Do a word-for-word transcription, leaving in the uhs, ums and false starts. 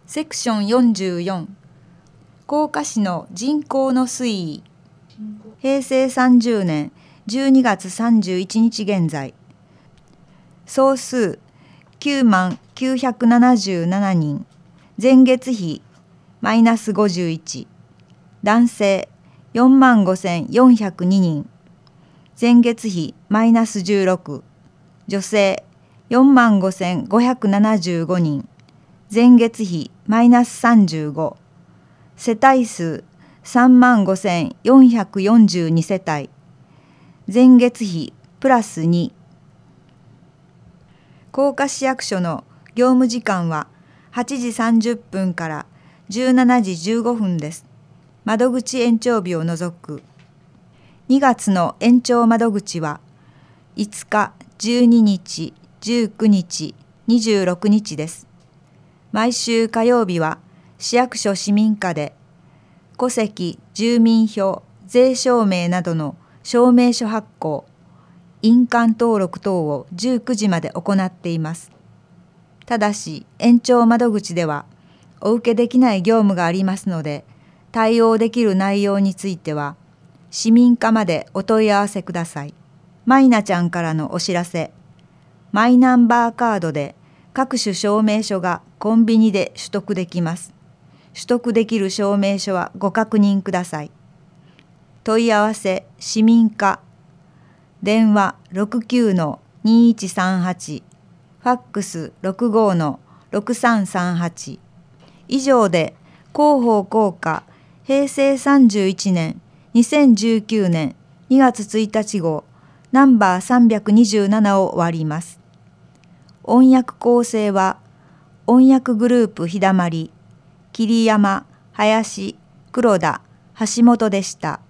セクションよんじゅうよん、甲賀市の人口の推移。へいせいさんじゅうねんじゅうにがつさんじゅういちにち現在。総数きゅうまんきゅうひゃくななじゅうななにん。前月比マイナスごじゅういち。男性よんまんごせんよんひゃくににん。前月比マイナスじゅうろく。女性よんまんごせんごひゃくななじゅうごにん。前月比マイナスさんじゅうご。世帯数さんまんごせんよんひゃくよんじゅうに世帯。前月比プラスに。甲賀市役所の業務時間ははちじさんじゅっぷんからじゅうしちじじゅうごふんです。窓口延長日を除く。にがつの延長窓口はいつか、じゅうににち、じゅうくにち、にじゅうろくにちです。毎週火曜日は市役所市民課で戸籍、住民票、税証明などの証明書発行、印鑑登録等をじゅうくじまで行っています。ただし延長窓口ではお受けできない業務がありますので、対応できる内容については市民課までお問い合わせください。マイナちゃんからのお知らせ。マイナンバーカードで各種証明書がコンビニで取得できます。取得できる証明書はご確認ください。問い合わせ市民課。電話 ろくきゅうのにいちさんはち、ファックス ろくごのろくさんさんはち。以上で広報甲賀へいせいさんじゅういちねんにせんじゅうきゅうねんにがつついたち号ナンバーさんびゃくにじゅうななを終わります。音訳構成は音訳グループひだまり、桐山、林、黒田、橋本でした。